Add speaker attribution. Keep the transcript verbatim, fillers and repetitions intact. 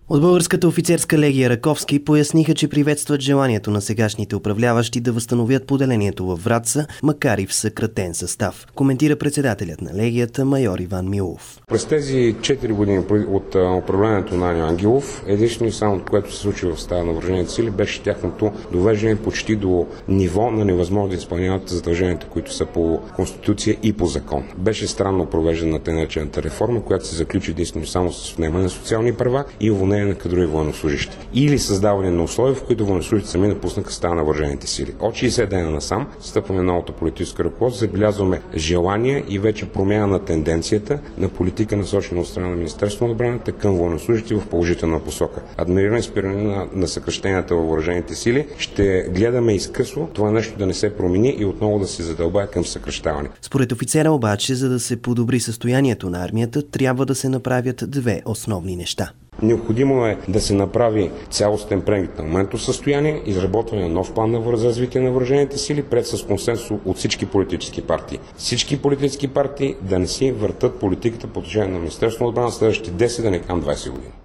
Speaker 1: От Българската офицерска легия Раковски поясниха, че приветстват желанието на сегашните управляващи да възстановят поделението във Враца, макар и в съкратен състав, коментира председателят на легията майор Иван Милов.
Speaker 2: През тези четири години от управлението на Аню Ангелов, единствено и само което се случи в става на въоръжените сили, беше тяхното довеждане почти до ниво на невъзможност да изпълняват задълженията, които са по Конституция и по закон. Беше странно провеждана тъй наречената реформа, която се заключи единствено и само с отнемане на социални права и уволнение на кадрови военнослужащи. Или създаване на условия, в които военнослужащите сами напуснаха става на въоръжените сили. От шейсет дена насам, стъпваме на новото политическо ръководство, забелязваме желание и вече промяна на тенденцията на политика, насочена от страна на Министерството на отбраната към военнослужащи в положителна посока. Адмириране и спиране на, на съкращенията във въоръжените сили. Ще гледаме изкъсно това нещо да не се промени и отново да се задълбае към съкращаване.
Speaker 1: Според офицера обаче, за да се подобри състоянието на армията, трябва да се направят две основни неща.
Speaker 2: Необходимо е да се направи цялостен преглед на моментно състояние, изработване на нов план за развитие на въоръжените сили, пред с консенсус от всички политически партии. Всички политически партии да не си въртат политиката по отношение на Министерството на отбрана следващите десет, да не към двайсет години.